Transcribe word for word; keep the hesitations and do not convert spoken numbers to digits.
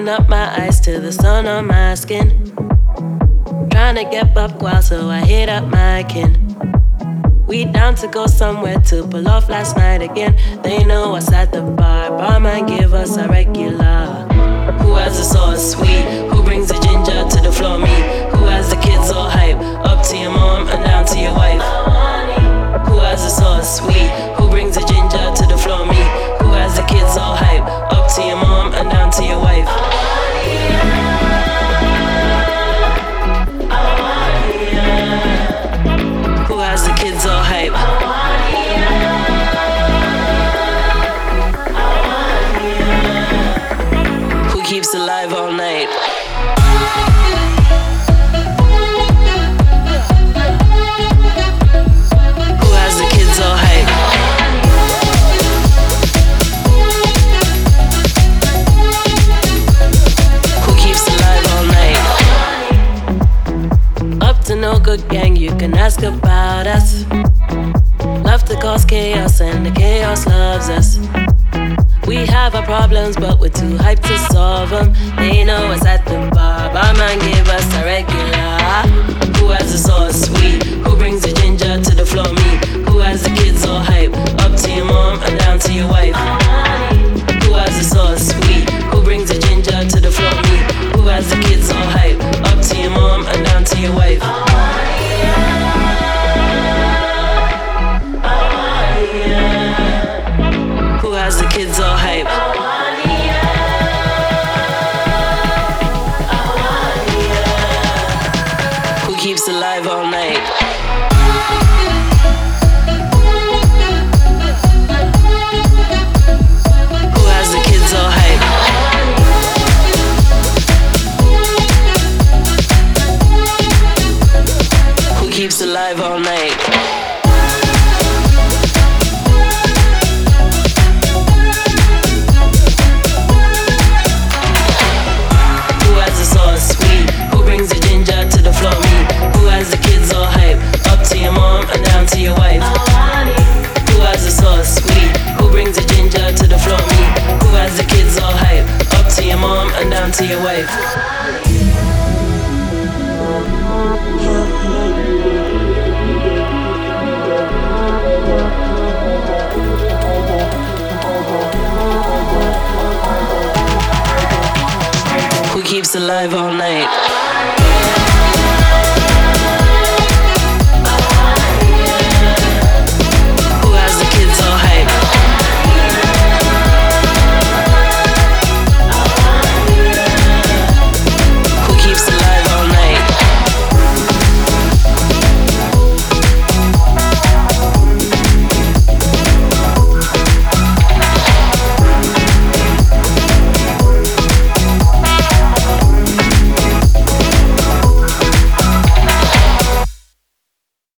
open up my eyes to the sun on my skin. Trying to get up wild, so I hit up my kin. We down to go somewhere to pull off last night again. They know us at the bar. Barman give us a regular. Who has the sauce sweet? Who brings the ginger to the floor? Me. Who has the kids all hype? Up to your mom and down to your wife. Who has the sauce sweet? Who brings the ginger to the floor? Me. Who has the kids all hype? Up to your mom and down to your wife. Who has the kids all hype? Who keeps alive all night? Who has the kids all hype? Who keeps alive all night? Up to no good gang, you can ask about us. Love to cause chaos and the chaos loves us. We have our problems but we're too hyped to solve them. They know us at the bar, barman give us a regular. Who has the sauce sweet? Who brings the ginger to the floor? Me. Who has the kids all hype? Up to your mom and down to your wife. Who has the sauce sweet? Who brings the ginger to the floor? Me. Who has the kids all hype? Up to your mom and down to your wife. Who has the kids all hype? Who keeps alive all night? Who has the kids all hype? Who keeps alive all night? To your wife. Who keeps alive all night?